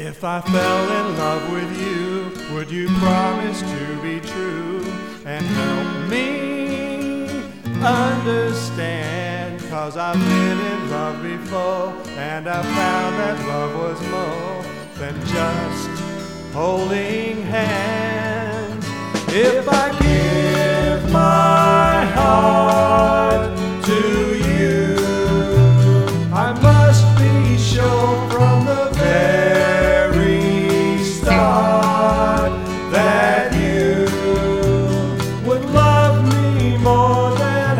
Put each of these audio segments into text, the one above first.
If I fell in love with you, would you promise to be true and help me understand? 'Cause I've been in love before, and I found that love was more than just holding hands. If I give my heart to you, I must be sure from the very start that you would love me more than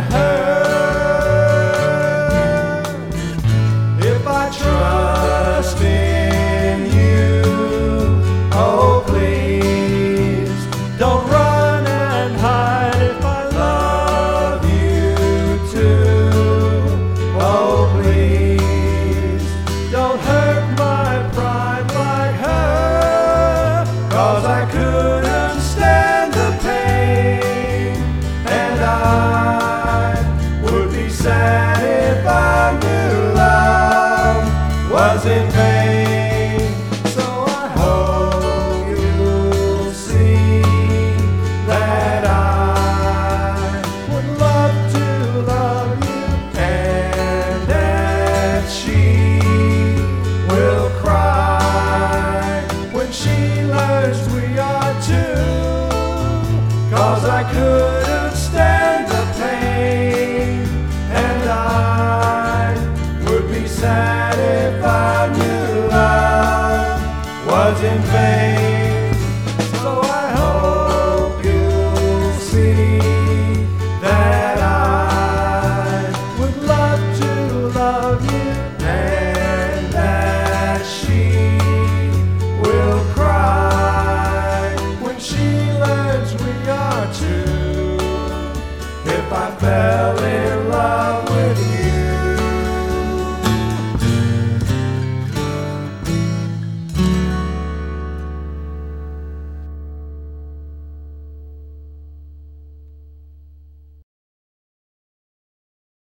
her. If I trust in you, oh please don't run and hide. If I love you too, oh please don't hurt my pride like her. 'Cause I couldn't stand the pain, and I would be sad if I knew love was in vain. So I hope you'll see that I would love to love you, and that she will cry when she learns we are two. 'Cause I couldn't stand the pain, and I would be sad if I knew love was in vain. So I hope you'll see that I would love to love you, and that she will cry when she learns we are two. If I fell in love